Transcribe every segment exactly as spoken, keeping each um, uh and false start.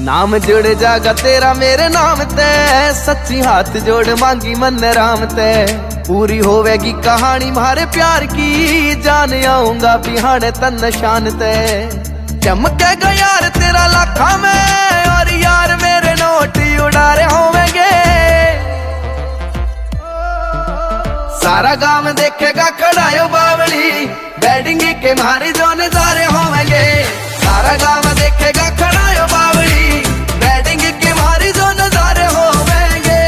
नाम जुड़ जागा तेरा मेरे नाम ते, सच्ची हाथ जोड़ मांगी मन राम ते। पूरी होवेगी कहानी मारे प्यार की, जान आऊंगा बिहाने तन शान ते। चमकेगा यार तेरा लाखा में, और यार मेरे नोट उड़ारे होवेंगे। सारा गांव देखेगा खड़ायो बावली, बैटिंग के मारे जो नजारे होवेंगे। सारा गांव देखेगा खड़ायो बावली, बैटिंग के मारे जो नजारे होवेंगे।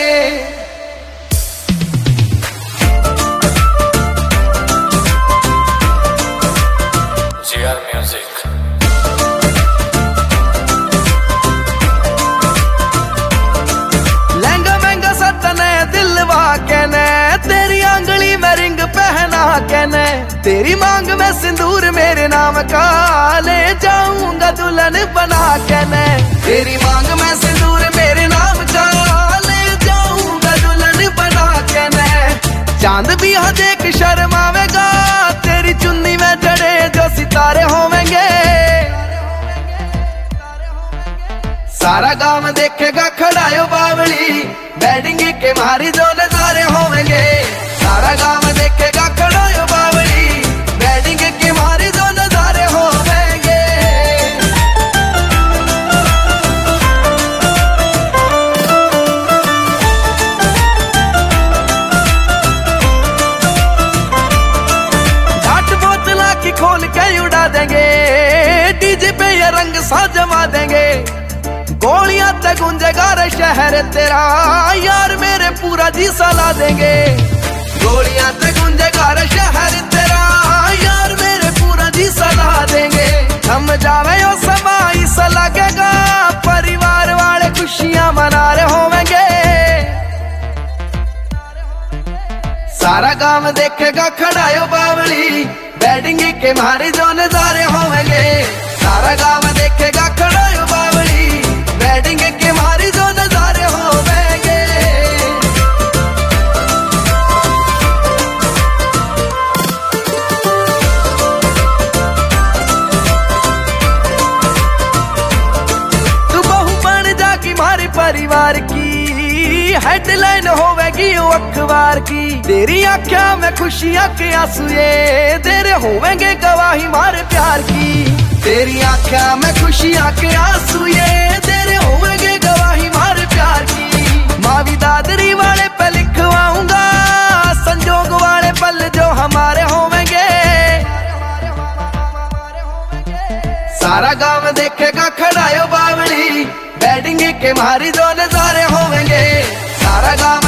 G R music. लहंगा महंगा सतने दिलवा कहने, तेरी आंगली में रिंग पहना कहने। तेरी मांग में सिंदूर मेरे नाम का, ले जाऊंगा दुल्हन बना कहने। तेरी मांग में सिंदूर मेरे नाम का, ले जाऊंगा दुल्हन बना कहने। चांद भी यहाँ देख शर्मावेगा, तेरी चुन्नी में जड़े जो सितारे होवेंगे। सारा गांव देखेगा खड़ायो बावली, बैटिंग के मारी जो नजारे होवेंगे। सारा गांव देखेगा खड़ायो बावली, बैटिंग के मारी जो नजारे होवेंगे। घाट बोतला की खोल के उड़ा देंगे, डीजे पे ये रंग सा जमा देंगे। गोलियां ते गूंजेगा रे शहर तेरा, यार मेरे पूरा जी सला देंगे। गोलियां ते गूंजेगा रे शहर तेरा, यार मेरे पूरा जी सला देंगे। हम जावे ओ समाई सा लगेगा, परिवार वाले खुशियां मना रहे होवेंगे। सारा गांव देखेगा खड़ायो बावली, बैटिंग के मारे जो नजारे होवेंगे। सारा गांव देखेगा खड़ायो बावली, बैटिंग के मारी जो नजारे होवेंगे। तू बहू बन जागी मारे परिवार की, हेडलाइन होवेगी अखबार की। तेरी आँखों में खुशियां के आंसू ये, तेरे होवेंगे गवाही मारे प्यार की। तेरी आँखों में खुशियां के आंसू ये, तेरे होवेंगे गवाही मारे प्यार की। मावी दादरी वाले पे लिखवाऊंगा, संजोग वाले पल जो हमारे होवेंगे। सारा गांव देखेगा खड़ायो बावली, बैटिंग के मारी जो नजारे होवेंगे। सारा गांव